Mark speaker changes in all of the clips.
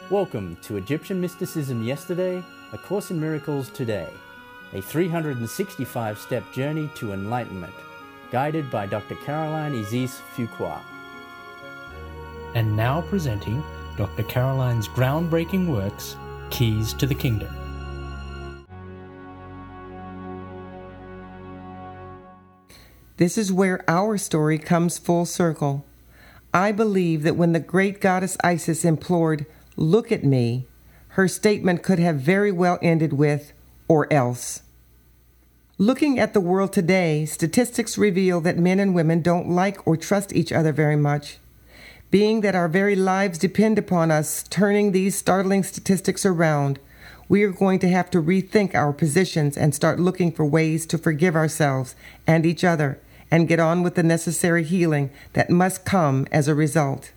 Speaker 1: Welcome to Egyptian Mysticism Yesterday, A Course in Miracles Today, a 365-step journey to enlightenment, guided by Dr. Caroline Isis-Fuqua.
Speaker 2: And now presenting Dr. Caroline's groundbreaking works, Keys to the Kingdom.
Speaker 3: This is where our story comes full circle. I believe that when the great goddess Isis implored, "Look at me," her statement could have very well ended with, "or else." Looking at the world today, statistics reveal that men and women don't like or trust each other very much. Being that our very lives depend upon us turning these startling statistics around, we are going to have to rethink our positions and start looking for ways to forgive ourselves and each other and get on with the necessary healing that must come as a result.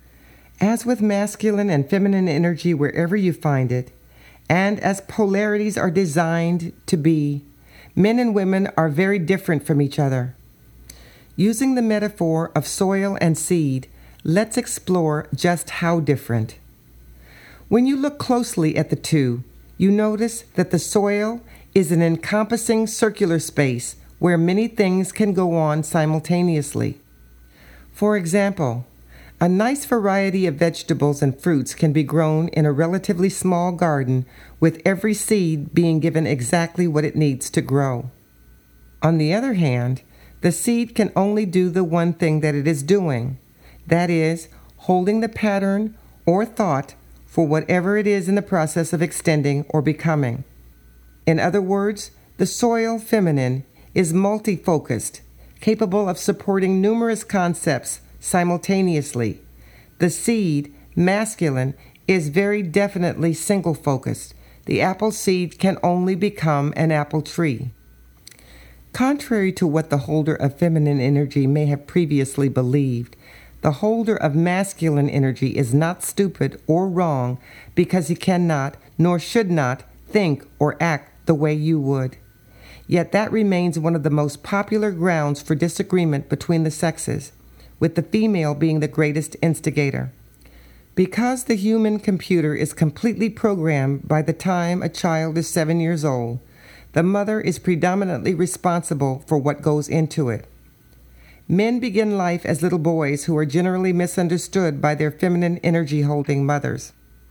Speaker 3: As with masculine and feminine energy wherever you find it, and as polarities are designed to be, men and women are very different from each other. Using the metaphor of soil and seed, let's explore just how different. When you look closely at the two, you notice that the soil is an encompassing circular space where many things can go on simultaneously. For example, a nice variety of vegetables and fruits can be grown in a relatively small garden, with every seed being given exactly what it needs to grow. On the other hand, the seed can only do the one thing that it is doing, that is, holding the pattern or thought for whatever it is in the process of extending or becoming. In other words, the soil feminine is multi-focused, capable of supporting numerous concepts simultaneously. The seed, masculine, is very definitely single-focused. The apple seed can only become an apple tree. Contrary to what the holder of feminine energy may have previously believed, the holder of masculine energy is not stupid or wrong because he cannot nor should not think or act the way you would. Yet that remains one of the most popular grounds for disagreement between the sexes, with the female being the greatest instigator. Because the human computer is completely programmed by the time a child is 7 years old, the mother is predominantly responsible for what goes into it. Men begin life as little boys who are generally misunderstood by their feminine energy-holding mothers.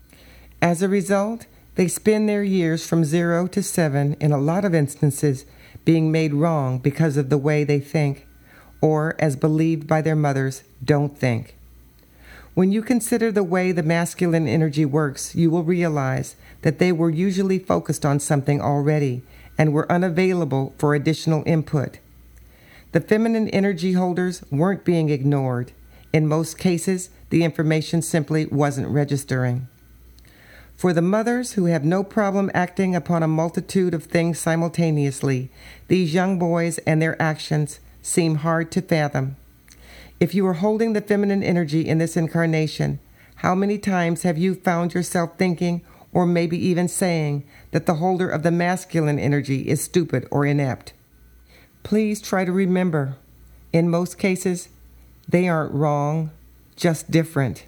Speaker 3: As a result, they spend their years from 0 to 7, in a lot of instances, being made wrong because of the way they think, or, as believed by their mothers, don't think. When you consider the way the masculine energy works, you will realize that they were usually focused on something already and were unavailable for additional input. The feminine energy holders weren't being ignored. In most cases, the information simply wasn't registering. For the mothers who have no problem acting upon a multitude of things simultaneously, these young boys and their actions seem hard to fathom. If you are holding the feminine energy in this incarnation, how many times have you found yourself thinking, or maybe even saying, that the holder of the masculine energy is stupid or inept? Please try to remember, in most cases, they aren't wrong, just different.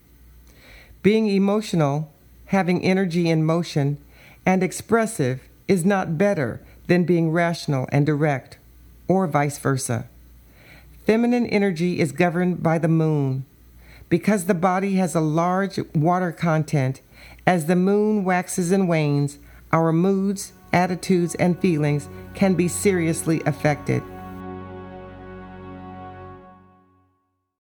Speaker 3: Being emotional, having energy in motion, and expressive is not better than being rational and direct, or vice versa. Feminine energy is governed by the moon. Because the body has a large water content, as the moon waxes and wanes, our moods, attitudes, and feelings can be seriously affected.